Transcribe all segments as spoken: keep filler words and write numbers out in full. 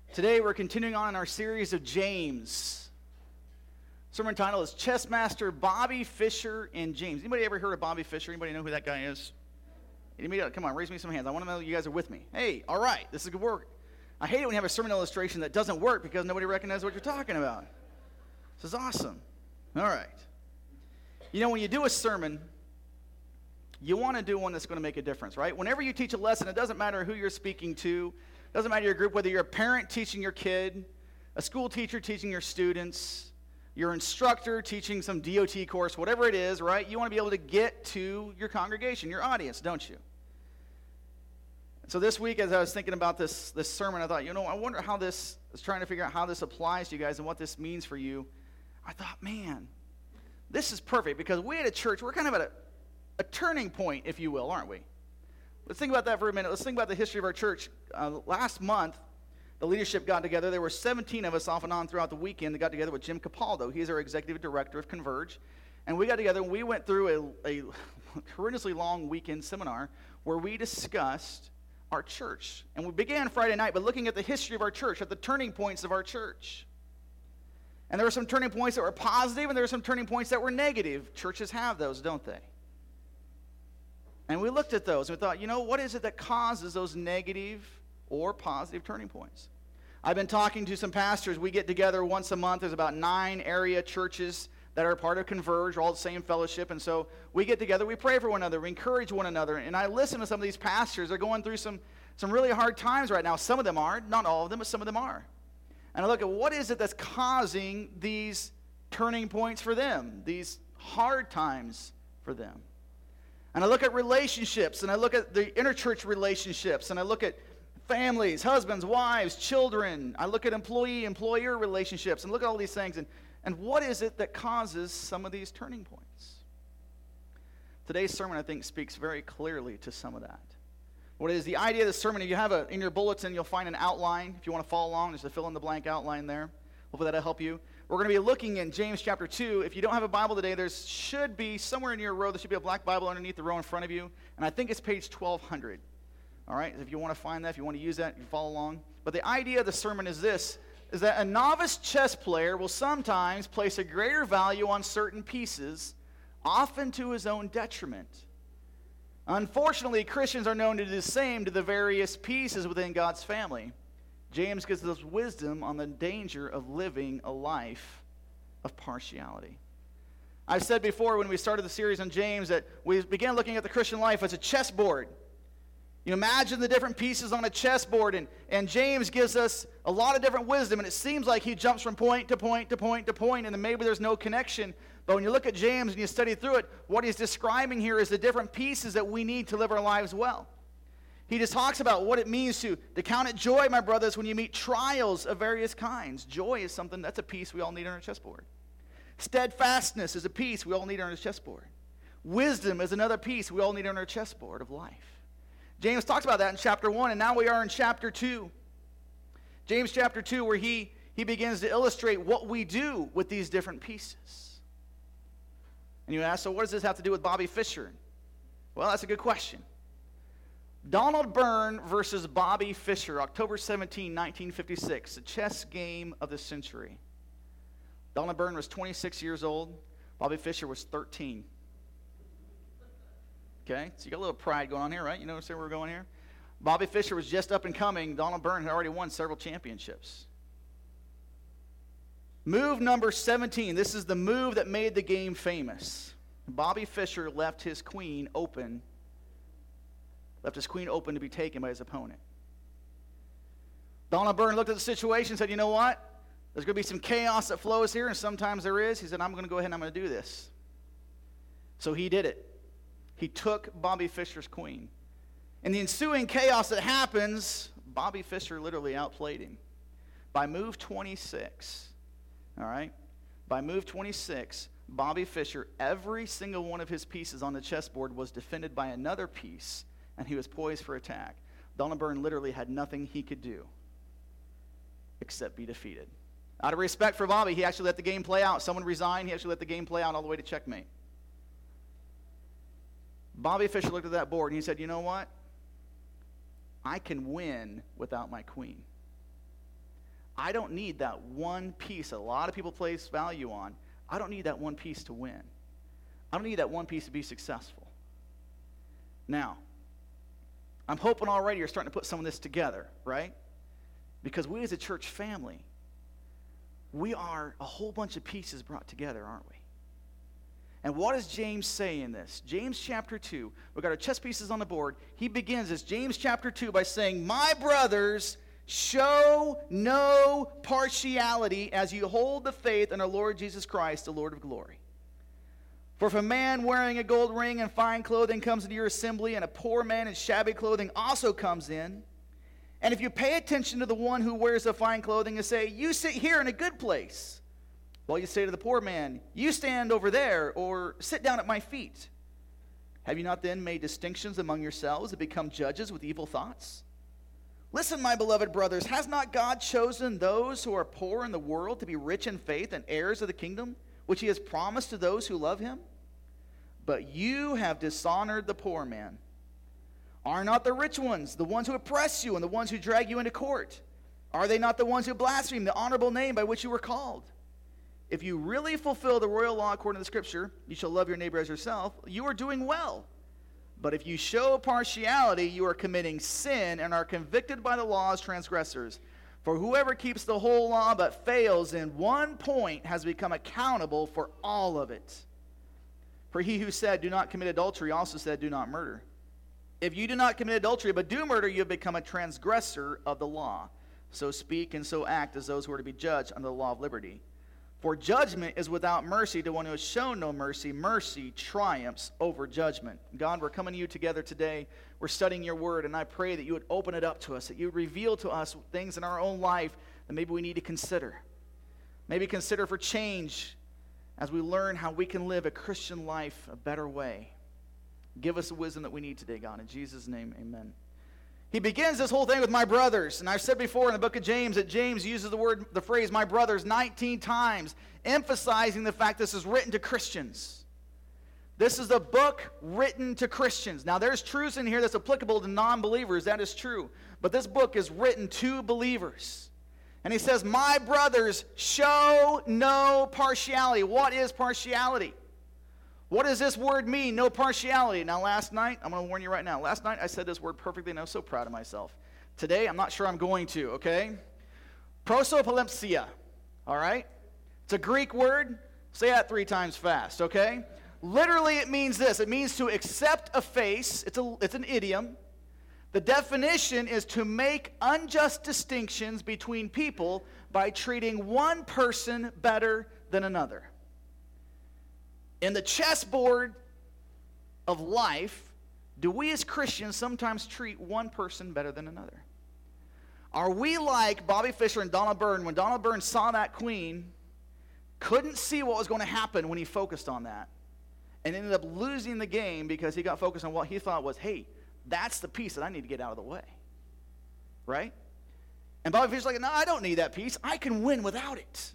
Today we're continuing on in our series of James. Sermon title is Chess Master Bobby Fischer and James. Anybody ever heard of Bobby Fischer? Anybody know who that guy is? Anybody? Come on, raise me some hands. I want to know that you guys are with me. Hey, all right, this is good work. I hate it when you have a sermon illustration that doesn't work because nobody recognizes what you're talking about. This is awesome. All right. You know, when you do a sermon, you want to do one that's going to make a difference, right? Whenever you teach a lesson, it doesn't matter who you're speaking to. It doesn't matter your group, whether you're a parent teaching your kid, a school teacher teaching your students, your instructor teaching some D O T course, whatever it is, right? You want to be able to get to your congregation, your audience, don't you? So this week, as I was thinking about this, this sermon, I thought, you know, I wonder how this, I was trying to figure out how this applies to you guys and what this means for you. I thought, man, this is perfect because we at a church, we're kind of at a, a turning point, if you will, aren't we? Let's think about that for a minute. Let's think about the history of our church. Uh, last month, the leadership got together. There were seventeen of us off and on throughout the weekend that got together with Jim Capaldo. He's our executive director of Converge. And we got together and we went through a, a horrendously long weekend seminar where we discussed our church. And we began Friday night by looking at the history of our church, at the turning points of our church. And there were some turning points that were positive and there were some turning points that were negative. Churches have those, don't they? And we looked at those and we thought, you know, what is it that causes those negative or positive turning points? I've been talking to some pastors. We get together once a month. There's about nine area churches that are part of Converge, all the same fellowship. And so we get together, we pray for one another, we encourage one another. And I listen to some of these pastors. They're going through some, some really hard times right now. Some of them are, not all of them, but some of them are. And I look at what is it that's causing these turning points for them, these hard times for them. And I look at relationships, and I look at the interchurch relationships, and I look at families, husbands, wives, children. I look at employee-employer relationships, and look at all these things. And, and what is it that causes some of these turning points? Today's sermon, I think, speaks very clearly to some of that. What is the idea of the sermon? If you have a, in your bulletin, you'll find an outline. If you want to follow along, there's a fill-in-the-blank outline there. Hopefully that'll help you. We're going to be looking in James chapter two. If you don't have a Bible today, there should be, somewhere in your row, there should be a black Bible underneath the row in front of you. And I think it's page twelve hundred. All right? If you want to find that, if you want to use that, you follow along. But the idea of the sermon is this, is that a novice chess player will sometimes place a greater value on certain pieces, often to his own detriment. Unfortunately, Christians are known to do the same to the various pieces within God's family. James gives us wisdom on the danger of living a life of partiality. I've said before when we started the series on James that we began looking at the Christian life as a chessboard. You imagine the different pieces on a chessboard, and, and James gives us a lot of different wisdom, and it seems like he jumps from point to point to point to point, and then maybe there's no connection. But when you look at James and you study through it, what he's describing here is the different pieces that we need to live our lives well. He just talks about what it means to, to count it joy, my brothers, when you meet trials of various kinds. Joy is something, that's a piece we all need on our chessboard. Steadfastness is a piece we all need on our chessboard. Wisdom is another piece we all need on our chessboard of life. James talks about that in chapter one, and now we are in chapter two. James chapter two, where he, he begins to illustrate what we do with these different pieces. And you ask, so what does this have to do with Bobby Fischer? Well, that's a good question. Donald Byrne versus Bobby Fischer, October seventeenth, nineteen fifty-six, the chess game of the century. Donald Byrne was twenty-six years old. Bobby Fischer was thirteen. Okay, so you got a little pride going on here, right? You notice where we're going here? Bobby Fischer was just up and coming. Donald Byrne had already won several championships. Move number seventeen. This is the move that made the game famous. Bobby Fischer left his queen open Left his queen open to be taken by his opponent. Donald Byrne looked at the situation and said, you know what? There's going to be some chaos that flows here, and sometimes there is. He said, I'm going to go ahead and I'm going to do this. So he did it. He took Bobby Fischer's queen. In the ensuing chaos that happens, Bobby Fischer literally outplayed him. By move twenty-six, all right? By move twenty-six, Bobby Fischer, every single one of his pieces on the chessboard was defended by another piece, and he was poised for attack. Donald Byrne literally had nothing he could do except be defeated. Out of respect for Bobby, he actually let the game play out. Someone resigned. He actually let the game play out all the way to checkmate. Bobby Fischer looked at that board and he said, you know what? I can win without my queen. I don't need that one piece that a lot of people place value on. I don't need that one piece to win. I don't need that one piece to be successful. Now, I'm hoping already you're starting to put some of this together, right? Because we as a church family, we are a whole bunch of pieces brought together, aren't we? And what does James say in this? James chapter two, we've got our chess pieces on the board. He begins this, James chapter two, by saying, "My brothers, show no partiality as you hold the faith in our Lord Jesus Christ, the Lord of glory. For if a man wearing a gold ring and fine clothing comes into your assembly, and a poor man in shabby clothing also comes in, and if you pay attention to the one who wears the fine clothing and say, 'You sit here in a good place,' while you say to the poor man, 'You stand over there,' or 'Sit down at my feet,' have you not then made distinctions among yourselves and become judges with evil thoughts? Listen, my beloved brothers, has not God chosen those who are poor in the world to be rich in faith and heirs of the kingdom, which he has promised to those who love him? But you have dishonored the poor man. Are not the rich ones the ones who oppress you and the ones who drag you into court? Are they not the ones who blaspheme the honorable name by which you were called? If you really fulfill the royal law according to the scripture, you shall love your neighbor as yourself, you are doing well. But if you show partiality, you are committing sin and are convicted by the law as transgressors. For whoever keeps the whole law but fails in one point has become accountable for all of it. For he who said, 'Do not commit adultery,' also said, 'Do not murder.' If you do not commit adultery but do murder, you have become a transgressor of the law. So speak and so act as those who are to be judged under the law of liberty. For judgment is without mercy to one who has shown no mercy. Mercy triumphs over judgment." God, we're coming to you together today. We're studying your word, and I pray that you would open it up to us, that you would reveal to us things in our own life that maybe we need to consider. Maybe consider for change as we learn how we can live a Christian life a better way. Give us the wisdom that we need today, God. In Jesus' name, amen. He begins this whole thing with "my brothers." And I've said before in the book of James that James uses the word, the phrase "my brothers" nineteen times, emphasizing the fact this is written to Christians. This is a book written to Christians. Now, there's truths in here that's applicable to non-believers. That is true. But this book is written to believers. And he says, "My brothers, show no partiality." What is partiality? What does this word mean, no partiality? Now, last night, I'm going to warn you right now. Last night, I said this word perfectly, and I was so proud of myself. Today, I'm not sure I'm going to, okay? Prosopolempsia, all right? It's a Greek word. Say that three times fast, okay? Literally, it means this. It means to accept a face. It's, a, it's an idiom. The definition is to make unjust distinctions between people by treating one person better than another. In the chessboard of life, do we as Christians sometimes treat one person better than another? Are we like Bobby Fischer and Donald Byrne when Donald Byrne saw that queen, couldn't see what was going to happen when he focused on that, and ended up losing the game because he got focused on what he thought was, hey, that's the piece that I need to get out of the way, right? And Bobby Fischer's like, no, I don't need that piece. I can win without it.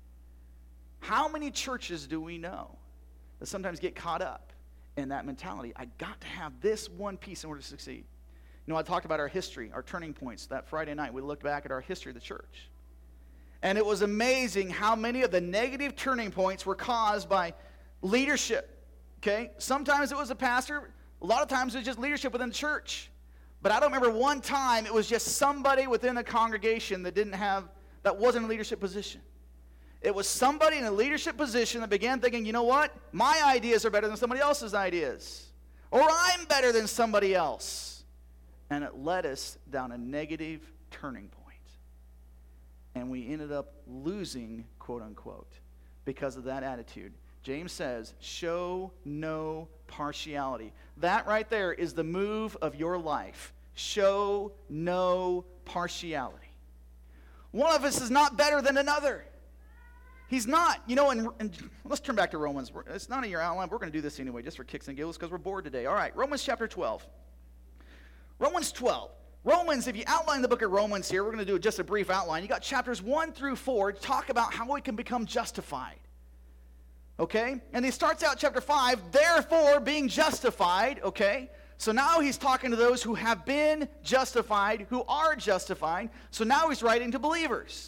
How many churches do we know that sometimes get caught up in that mentality? I got to have this one piece in order to succeed. You know, I talked about our history, our turning points. That Friday night, we looked back at our history of the church. And it was amazing how many of the negative turning points were caused by leadership, okay? Sometimes it was a pastor. A lot of times it was just leadership within the church. But I don't remember one time it was just somebody within the congregation that didn't have, that wasn't in a leadership position. It was somebody in a leadership position that began thinking, you know what? My ideas are better than somebody else's ideas. Or I'm better than somebody else. And it led us down a negative turning point. And we ended up losing, quote unquote, because of that attitude. James says, show no partiality. That right there is the move of your life. Show no partiality. One of us is not better than another. He's not. You know, and, and let's turn back to Romans. It's not in your outline. We're going to do this anyway, just for kicks and giggles, because we're bored today. All right, Romans chapter twelve. Romans twelve. Romans, if you outline the book of Romans here, we're going to do just a brief outline. You got chapters one through four to talk about how we can become justified. Okay? And he starts out chapter five, therefore being justified, okay? So now he's talking to those who have been justified, who are justified. So now he's writing to believers.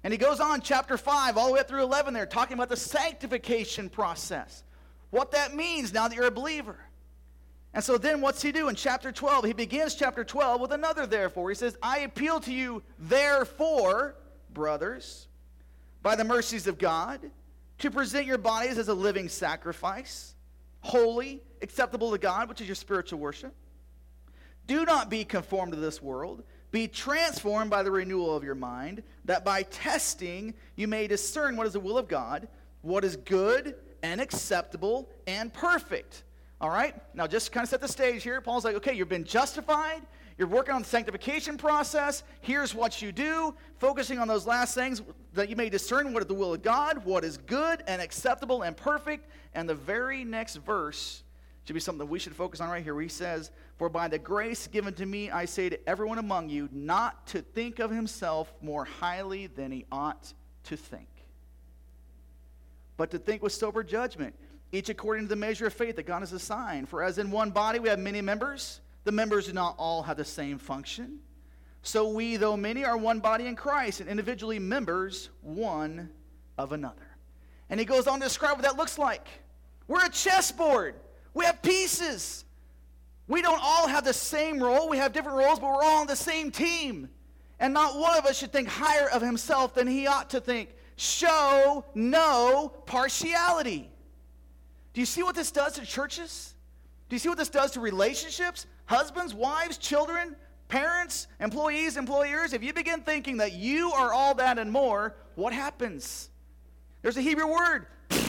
And he goes on, chapter five, all the way up through eleven there, talking about the sanctification process. What that means now that you're a believer. And so then what's he do in chapter twelve? He begins chapter twelve with another therefore. He says, I appeal to you, therefore, brothers, by the mercies of God, to present your bodies as a living sacrifice, holy, acceptable to God, which is your spiritual worship. Do not be conformed to this world. Be transformed by the renewal of your mind, that by testing you may discern what is the will of God, what is good and acceptable and perfect. All right? Now, just to kind of set the stage here, Paul's like, okay, you've been justified. You're working on the sanctification process. Here's what you do, focusing on those last things that you may discern what is the will of God, what is good and acceptable and perfect. And the very next verse should be something that we should focus on right here, where he says, for by the grace given to me, I say to everyone among you, not to think of himself more highly than he ought to think, but to think with sober judgment, each according to the measure of faith that God has assigned. For as in one body we have many members, the members do not all have the same function. So we, though many, are one body in Christ, and individually members one of another. And he goes on to describe what that looks like. We're a chessboard. We have pieces. We don't all have the same role. We have different roles, but we're all on the same team. And not one of us should think higher of himself than he ought to think. Show no partiality. Do you see what this does to churches? Do you see what this does to relationships? Husbands, wives, children, parents, employees, employers. If you begin thinking that you are all that and more, what happens? There's a Hebrew word.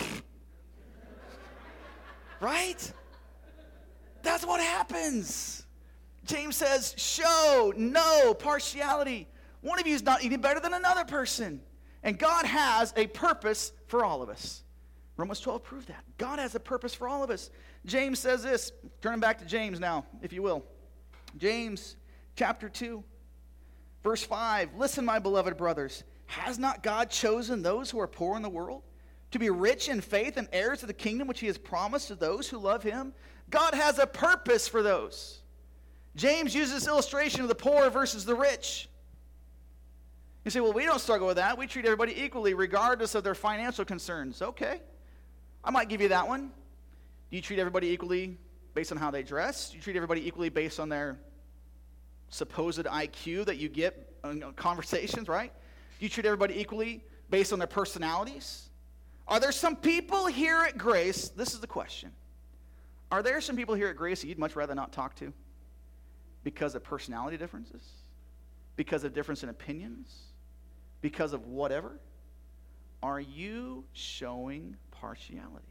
Right? That's what happens. James says, show no partiality. One of you is not any better than another person. And God has a purpose for all of us. Romans twelve proved that. God has a purpose for all of us. James says this. Turning back to James now, if you will. James chapter two, verse five. Listen, my beloved brothers. Has not God chosen those who are poor in the world to be rich in faith and heirs of the kingdom which he has promised to those who love him? God has a purpose for those. James uses this illustration of the poor versus the rich. You say, well, we don't struggle with that. We treat everybody equally regardless of their financial concerns. Okay. I might give you that one. Do you treat everybody equally based on how they dress? Do you treat everybody equally based on their supposed I Q that you get in conversations, right? Do you treat everybody equally based on their personalities? Are there some people here at Grace, this is the question, are there some people here at Grace that you'd much rather not talk to because of personality differences? Because of difference in opinions? Because of whatever? Are you showing partiality?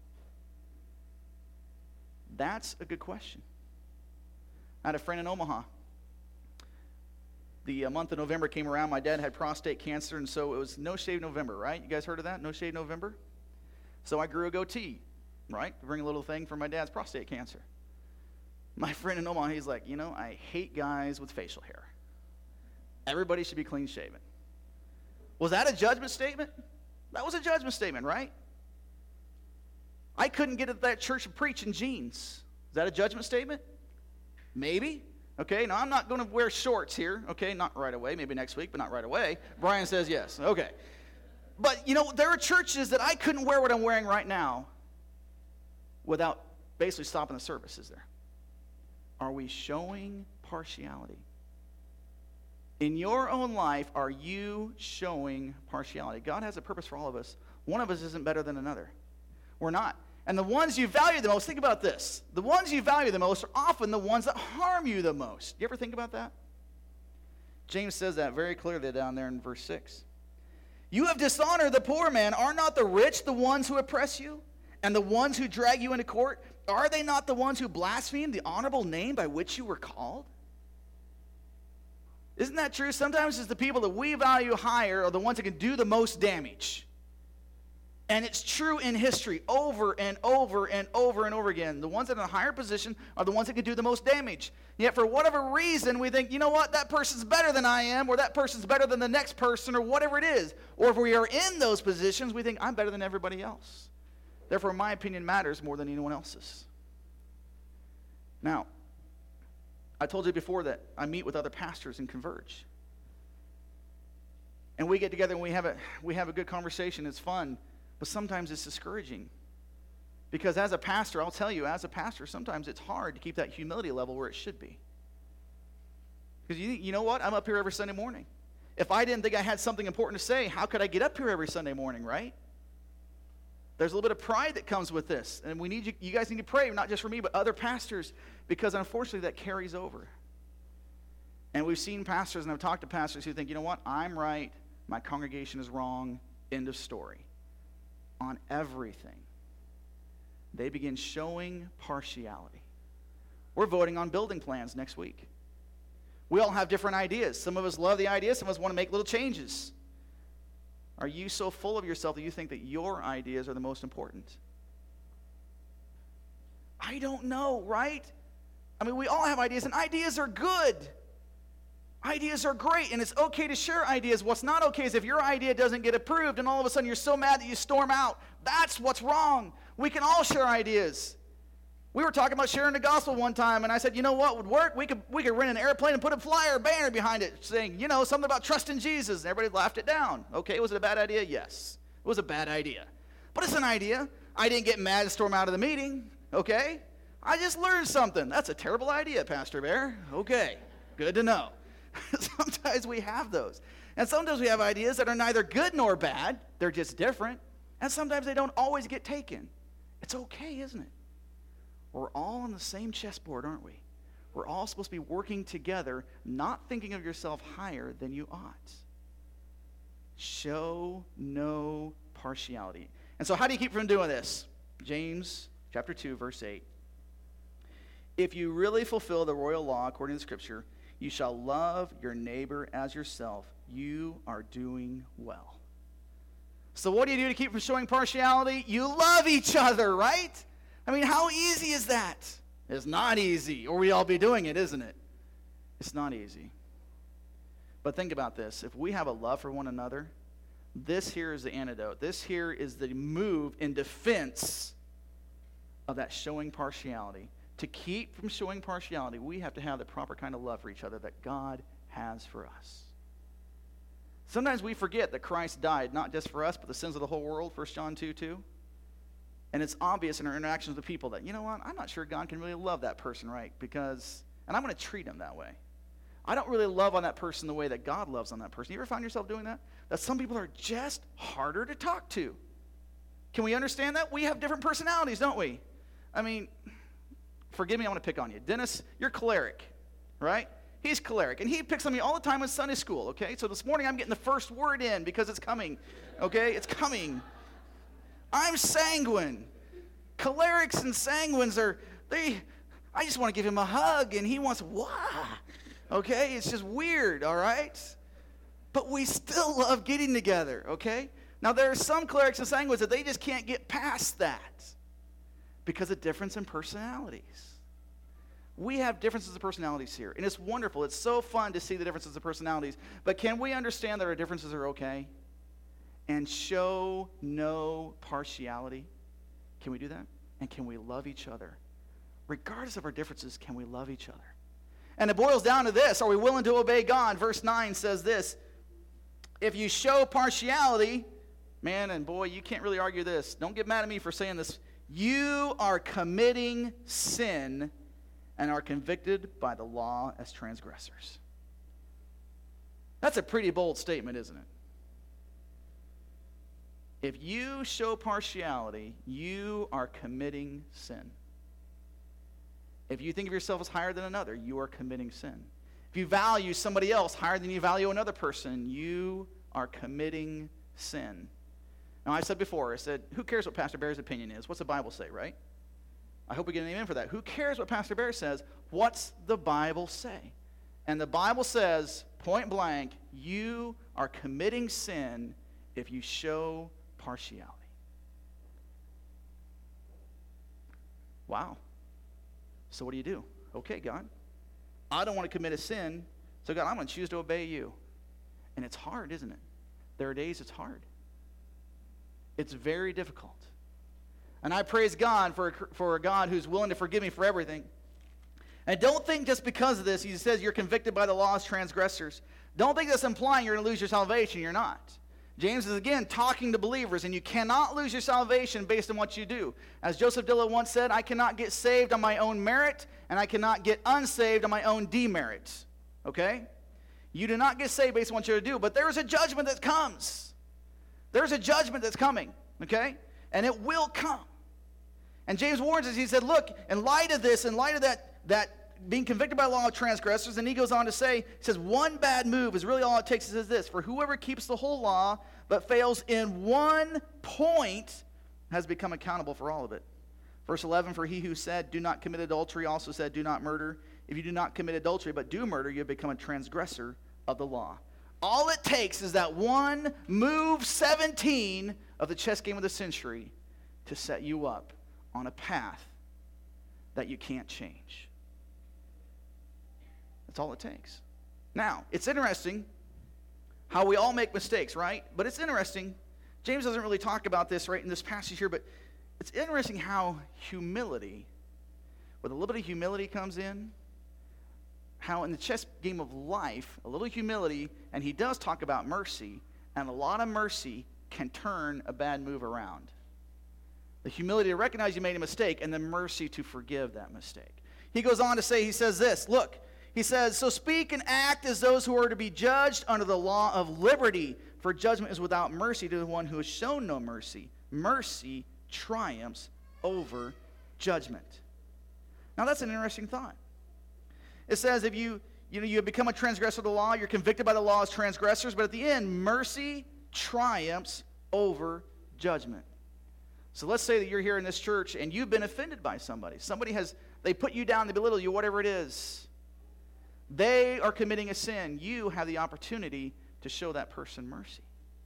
That's a good question. I had a friend in Omaha. The uh, month of November came around. My dad had prostate cancer, and so it was No Shave November, right? You guys heard of that? No Shave November? So I grew a goatee, right? To bring a little thing for my dad's prostate cancer. My friend in Omaha, he's like, you know, I hate guys with facial hair. Everybody should be clean shaven. Was that a judgment statement? That was a judgment statement, right? I couldn't get at that church to preach in jeans. Is that a judgment statement? Maybe. Okay, now I'm not going to wear shorts here. Okay, not right away. Maybe next week, but not right away. Brian says yes. Okay. But, you know, there are churches that I couldn't wear what I'm wearing right now without basically stopping the service, is there? Are we showing partiality? In your own life, are you showing partiality? God has a purpose for all of us. One of us isn't better than another. We're not. And the ones you value the most, think about this. The ones you value the most are often the ones that harm you the most. You ever think about that? James says that very clearly down there in verse six. You have dishonored the poor man. Are not the rich the ones who oppress you? And the ones who drag you into court? Are they not the ones who blaspheme the honorable name by which you were called? Isn't that true? Sometimes it's the people that we value higher are the ones that can do the most damage. And it's true in history over and over and over and over again. The ones that are in a higher position are the ones that can do the most damage. Yet for whatever reason, we think, you know what, that person's better than I am, or that person's better than the next person, or whatever it is. Or if we are in those positions, we think, I'm better than everybody else. Therefore, my opinion matters more than anyone else's. Now, I told you before that I meet with other pastors and Converge. And we get together and we have a, we have a good conversation. It's fun. But sometimes it's discouraging. Because as a pastor, I'll tell you, as a pastor, sometimes it's hard to keep that humility level where it should be. Because you, you know what? I'm up here every Sunday morning. If I didn't think I had something important to say, how could I get up here every Sunday morning, right? There's a little bit of pride that comes with this. And we need you, you guys need to pray, not just for me, but other pastors, because unfortunately that carries over. And we've seen pastors, and I've talked to pastors who think, you know what, I'm right, my congregation is wrong, end of story. On everything. They begin showing partiality. We're voting on building plans next week. We all have different ideas. Some of us love the ideas, some of us want to make little changes. Are you so full of yourself that you think that your ideas are the most important? I don't know, right? I mean, we all have ideas, and ideas are good. Ideas are great, and it's okay to share ideas. What's not okay is if your idea doesn't get approved, and all of a sudden you're so mad that you storm out. That's what's wrong. We can all share ideas. We were talking about sharing the gospel one time, and I said, you know what would work? We could we could rent an airplane and put a flyer, banner behind it saying, you know, something about trusting Jesus. And everybody laughed it down. Okay, was it a bad idea? Yes. It was a bad idea. But it's an idea. I didn't get mad and storm out of the meeting. Okay? I just learned something. That's a terrible idea, Pastor Bear. Okay, good to know. Sometimes we have those. And sometimes we have ideas that are neither good nor bad. They're just different. And sometimes they don't always get taken. It's okay, isn't it? We're all on the same chessboard, aren't we? We're all supposed to be working together, not thinking of yourself higher than you ought. Show no partiality. And so how do you keep from doing this? James chapter two, verse eight. If you really fulfill the royal law according to Scripture, you shall love your neighbor as yourself. You are doing well. So what do you do to keep from showing partiality? You love each other, right? I mean, how easy is that? It's not easy, or we'd all be doing it, isn't it? It's not easy. But think about this. If we have a love for one another, this here is the antidote. This here is the move in defense of that showing partiality. To keep from showing partiality, we have to have the proper kind of love for each other that God has for us. Sometimes we forget that Christ died not just for us, but the sins of the whole world, First John two two. And it's obvious in our interactions with people that, you know what, I'm not sure God can really love that person right, because, and I'm going to treat him that way. I don't really love on that person the way that God loves on that person. You ever find yourself doing that? That some people are just harder to talk to. Can we understand that? We have different personalities, don't we? I mean, forgive me, I want to pick on you. Dennis, you're choleric, right? He's choleric, and he picks on me all the time in Sunday school, okay? So this morning I'm getting the first word in because it's coming, okay? It's coming. I'm sanguine. Cholerics and sanguines are, they, I just want to give him a hug, and he wants, wah, okay? It's just weird, all right? But we still love getting together, okay? Now, there are some cholerics and sanguines that they just can't get past that because of difference in personalities. We have differences of personalities here, and it's wonderful. It's so fun to see the differences of personalities, but can we understand that our differences are okay? And show no partiality. Can we do that? And can we love each other? Regardless of our differences, can we love each other? And it boils down to this. Are we willing to obey God? Verse nine says this. If you show partiality, man and boy, you can't really argue this. Don't get mad at me for saying this. You are committing sin and are convicted by the law as transgressors. That's a pretty bold statement, isn't it? If you show partiality, you are committing sin. If you think of yourself as higher than another, you are committing sin. If you value somebody else higher than you value another person, you are committing sin. Now, I said before, I said, who cares what Pastor Bear's opinion is? What's the Bible say, right? I hope we get an amen for that. Who cares what Pastor Bear says? What's the Bible say? And the Bible says, point blank, you are committing sin if you show partiality. Wow. So what do you do? Okay, God, I don't want to commit a sin, so God, I'm going to choose to obey you. And it's hard, isn't it? There are days it's hard. It's very difficult. And I praise God for, for a God who's willing to forgive me for everything. And don't think just because of this, he says you're convicted by the law as transgressors. Don't think that's implying you're going to lose your salvation. You're not. James is again talking to believers, and you cannot lose your salvation based on what you do. As Joseph Dilla once said, I cannot get saved on my own merit, and I cannot get unsaved on my own demerit. Okay? You do not get saved based on what you do, but there is a judgment that comes. There's a judgment that's coming, okay? And it will come. And James warns us, he said, look, in light of this, in light of that, that being convicted by the law of transgressors, and he goes on to say, he says, one bad move is really all it takes. He says this, for whoever keeps the whole law but fails in one point has become accountable for all of it. Verse eleven, for he who said, do not commit adultery, also said, do not murder. If you do not commit adultery but do murder, you have become a transgressor of the law. All it takes is that one move seventeen of the chess game of the century to set you up on a path that you can't change. That's all it takes. Now, it's interesting how we all make mistakes, right? But it's interesting. James doesn't really talk about this right in this passage here, but it's interesting how humility, where the little bit of humility comes in, how in the chess game of life, a little humility, and he does talk about mercy, and a lot of mercy can turn a bad move around. The humility to recognize you made a mistake, and the mercy to forgive that mistake. He goes on to say, he says this, look, he says, so speak and act as those who are to be judged under the law of liberty, for judgment is without mercy to the one who has shown no mercy. Mercy triumphs over judgment. Now that's an interesting thought. It says if you, you know, you have become a transgressor of the law, you're convicted by the law as transgressors, but at the end, mercy triumphs over judgment. So let's say that you're here in this church and you've been offended by somebody. Somebody has, they put you down, they belittle you, whatever it is. They are committing a sin. You have the opportunity to show that person mercy.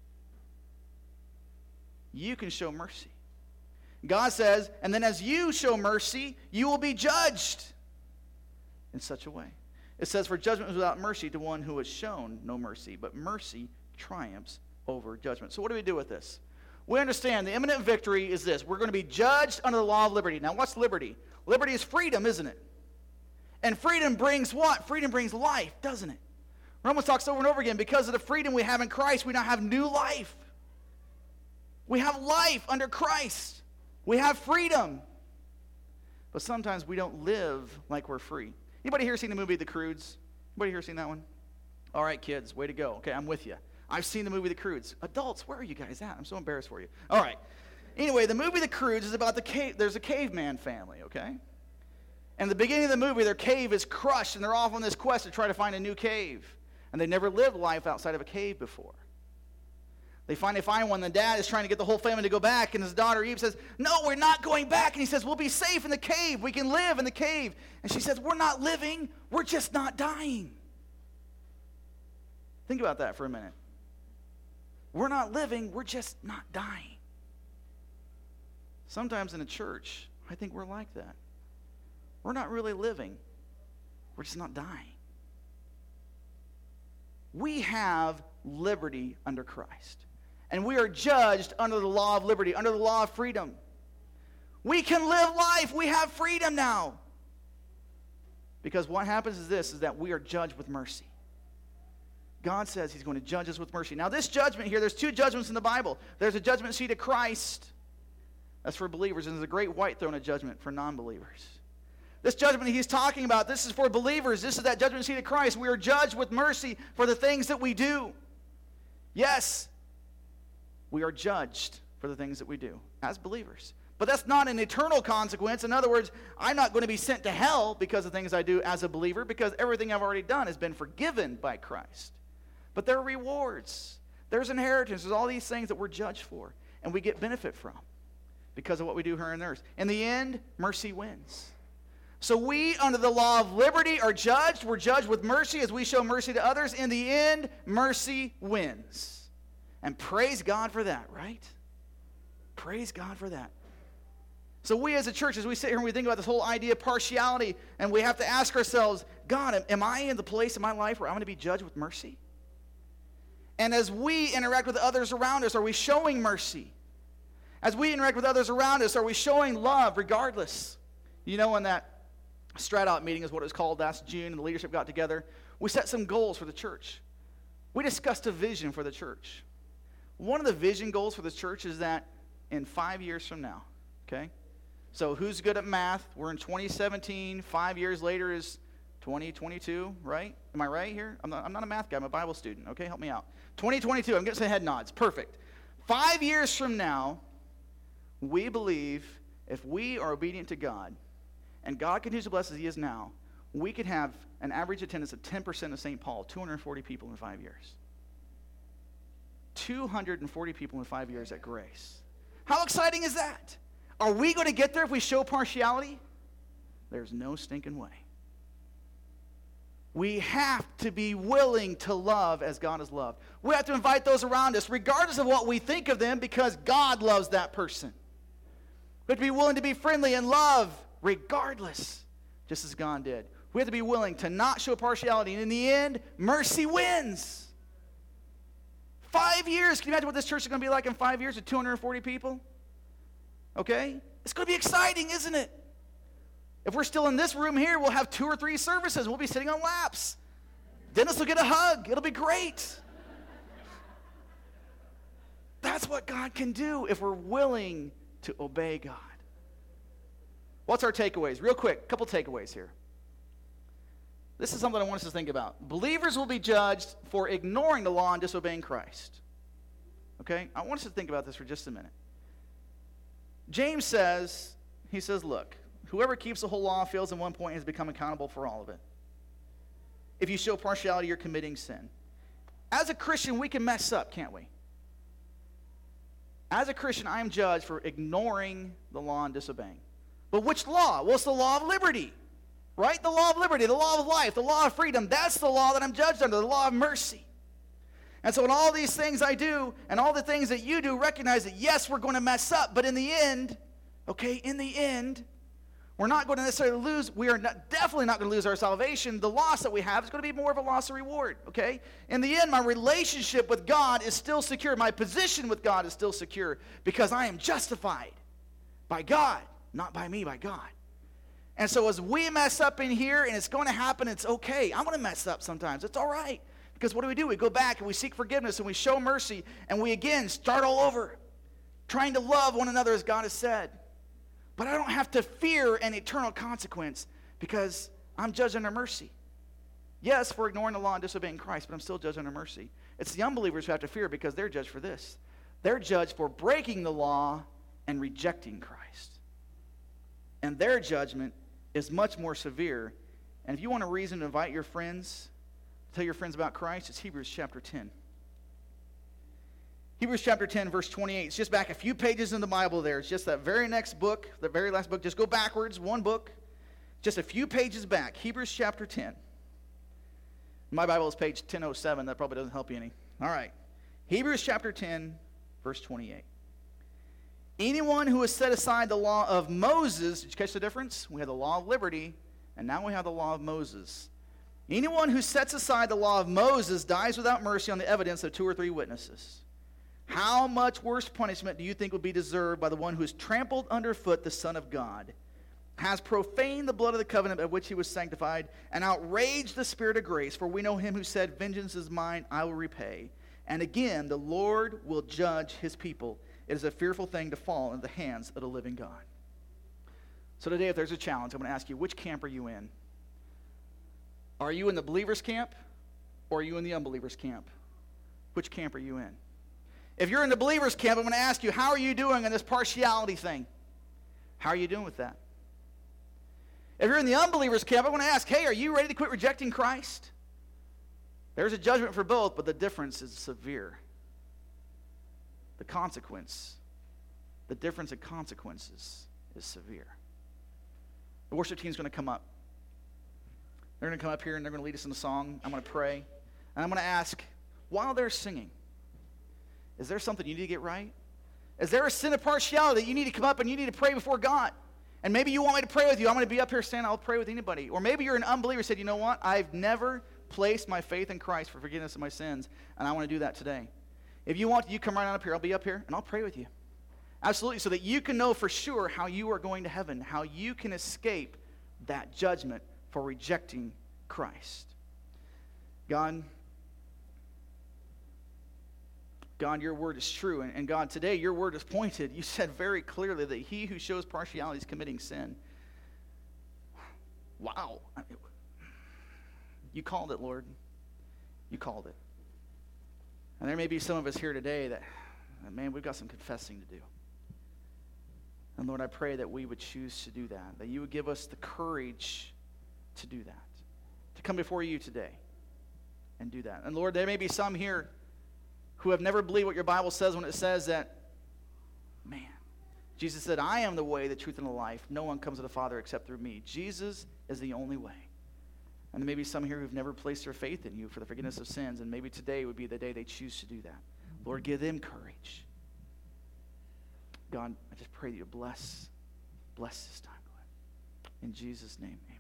You can show mercy. God says, and then as you show mercy, you will be judged in such a way. It says, for judgment is without mercy to one who has shown no mercy, but mercy triumphs over judgment. So what do we do with this? We understand the imminent victory is this. We're going to be judged under the law of liberty. Now, what's liberty? Liberty is freedom, isn't it? And freedom brings what? Freedom brings life, doesn't it? Romans talks over and over again, because of the freedom we have in Christ, we now have new life. We have life under Christ. We have freedom. But sometimes we don't live like we're free. Anybody here seen the movie The Croods? Anybody here seen that one? All right, kids, way to go. Okay, I'm with you. I've seen the movie The Croods. Adults, where are you guys at? I'm so embarrassed for you. All right. Anyway, the movie The Croods is about the cave. There's a caveman family, okay? And the beginning of the movie, their cave is crushed, and they're off on this quest to try to find a new cave. And they never lived life outside of a cave before. They finally find one. The dad is trying to get the whole family to go back, and his daughter Eve says, no, we're not going back. And he says, we'll be safe in the cave. We can live in the cave. And she says, we're not living. We're just not dying. Think about that for a minute. We're not living. We're just not dying. Sometimes in a church, I think we're like that. We're not really living. We're just not dying. We have liberty under Christ. And we are judged under the law of liberty, under the law of freedom. We can live life. We have freedom now. Because what happens is this, is that we are judged with mercy. God says he's going to judge us with mercy. Now this judgment here, there's two judgments in the Bible. There's a judgment seat of Christ. That's for believers. And there's a great white throne of judgment for non-believers. This judgment he's talking about, this is for believers. This is that judgment seat of Christ. We are judged with mercy for the things that we do. Yes, we are judged for the things that we do as believers. But that's not an eternal consequence. In other words, I'm not going to be sent to hell because of things I do as a believer, because everything I've already done has been forgiven by Christ. But there are rewards. There's inheritance. There's all these things that we're judged for, and we get benefit from because of what we do here on earth. In the end, mercy wins. So we, under the law of liberty, are judged. We're judged with mercy as we show mercy to others. In the end, mercy wins. And praise God for that, right? Praise God for that. So we as a church, as we sit here and we think about this whole idea of partiality, and we have to ask ourselves, God, am I in the place in my life where I'm going to be judged with mercy? And as we interact with others around us, are we showing mercy? As we interact with others around us, are we showing love regardless? You know, in that Strat Out meeting is what it was called last June, and the leadership got together. We set some goals for the church. we discussed a vision for the church. One of the vision goals for this church is that in five years from now, okay? So who's good at math? We're in twenty seventeen. Five years later is twenty twenty-two, right? Am I right here? I'm not, I'm not a math guy. I'm a Bible student, okay? Help me out. twenty twenty-two. I'm getting some head nods. Perfect. Five years from now, we believe if we are obedient to God, and God continues to bless as he is now, we could have an average attendance of ten percent of Saint Paul, two hundred forty people in five years. two hundred forty people in five years at Grace. How exciting is that? Are we going to get there if we show partiality? There's no stinking way. We have to be willing to love as God is loved. We have to invite those around us, regardless of what we think of them, because God loves that person. We have to be willing to be friendly and love, regardless, just as God did. We have to be willing to not show partiality. And in the end, mercy wins. Five years. Can you imagine what this church is going to be like in five years with two hundred forty people? Okay? It's going to be exciting, isn't it? If we're still in this room here, we'll have two or three services. We'll be sitting on laps. Dennis will get a hug. It'll be great. That's what God can do if we're willing to obey God. What's our takeaways? Real quick, a couple takeaways here. This is something I want us to think about. Believers will be judged for ignoring the law and disobeying Christ. Okay? I want us to think about this for just a minute. James says, he says, look, whoever keeps the whole law fails in one point and has become accountable for all of it. If you show partiality, you're committing sin. As a Christian, we can mess up, can't we? As a Christian, I am judged for ignoring the law and disobeying. But which law? Well, it's the law of liberty, right? The law of liberty, the law of life, the law of freedom. That's the law that I'm judged under, the law of mercy. And so in all these things I do, and all the things that you do, recognize that, yes, we're going to mess up, but in the end, okay, in the end, we're not going to necessarily lose, we are not, definitely not going to lose our salvation. The loss that we have is going to be more of a loss of reward, okay? In the end, my relationship with God is still secure. My position with God is still secure because I am justified by God, not by me, by God. And so as we mess up in here, and it's going to happen, it's okay. I'm going to mess up sometimes. It's all right. Because what do we do? We go back and we seek forgiveness and we show mercy, and we again start all over, trying to love one another as God has said. But I don't have to fear an eternal consequence because I'm judged under mercy. Yes, for ignoring the law and disobeying Christ, but I'm still judged under mercy. It's the unbelievers who have to fear because they're judged for this. They're judged for breaking the law and rejecting Christ. And their judgment is much more severe. And if you want a reason to invite your friends, tell your friends about Christ, it's Hebrews chapter ten. Hebrews chapter ten, verse twenty-eight. It's just back a few pages in the Bible there. It's just that very next book, the very last book. Just go backwards, one book. Just a few pages back. Hebrews chapter ten. My Bible is page ten oh seven. That probably doesn't help you any. All right. Hebrews chapter ten, verse twenty-eight. Anyone who has set aside the law of Moses, did you catch the difference? We had the law of liberty, and now we have the law of Moses. Anyone who sets aside the law of Moses dies without mercy on the evidence of two or three witnesses. How much worse punishment do you think would be deserved by the one who has trampled underfoot the Son of God, has profaned the blood of the covenant by which he was sanctified, and outraged the Spirit of grace? For we know him who said, vengeance is mine, I will repay. And again, the Lord will judge his people. It is a fearful thing to fall into the hands of the living God. So today, if there's a challenge, I'm going to ask you, which camp are you in? Are you in the believer's camp, or are you in the unbeliever's camp? Which camp are you in? If you're in the believer's camp, I'm going to ask you, how are you doing in this partiality thing? How are you doing with that? If you're in the unbeliever's camp, I'm going to ask, hey, are you ready to quit rejecting Christ? There's a judgment for both, but the difference is severe. The consequence, the difference in consequences is severe. The worship team's going to come up. They're going to come up here and they're going to lead us in a song. I'm going to pray. And I'm going to ask, while they're singing, is there something you need to get right? Is there a sin of partiality that you need to come up and you need to pray before God? And maybe you want me to pray with you. I'm going to be up here saying I'll pray with anybody. Or maybe you're an unbeliever and said, you know what? I've never placed my faith in Christ for forgiveness of my sins, and I want to do that today. If you want, you come right on up here. I'll be up here, and I'll pray with you. Absolutely, so that you can know for sure how you are going to heaven, how you can escape that judgment for rejecting Christ. God, God, your word is true. And, and God, today your word is pointed. You said very clearly that he who shows partiality is committing sin. Wow. I mean, you called it, Lord. You called it. And there may be some of us here today that, man, we've got some confessing to do. And Lord, I pray that we would choose to do that, that you would give us the courage to do that, to come before you today and do that. And Lord, there may be some here who have never believed what your Bible says when it says that, man, Jesus said, I am the way, the truth, and the life. No one comes to the Father except through me. Jesus is the only way. And there may be some here who've never placed their faith in you for the forgiveness of sins, and maybe today would be the day they choose to do that. Lord, give them courage. God, I just pray that you bless, bless this time, Lord. In Jesus' name, amen.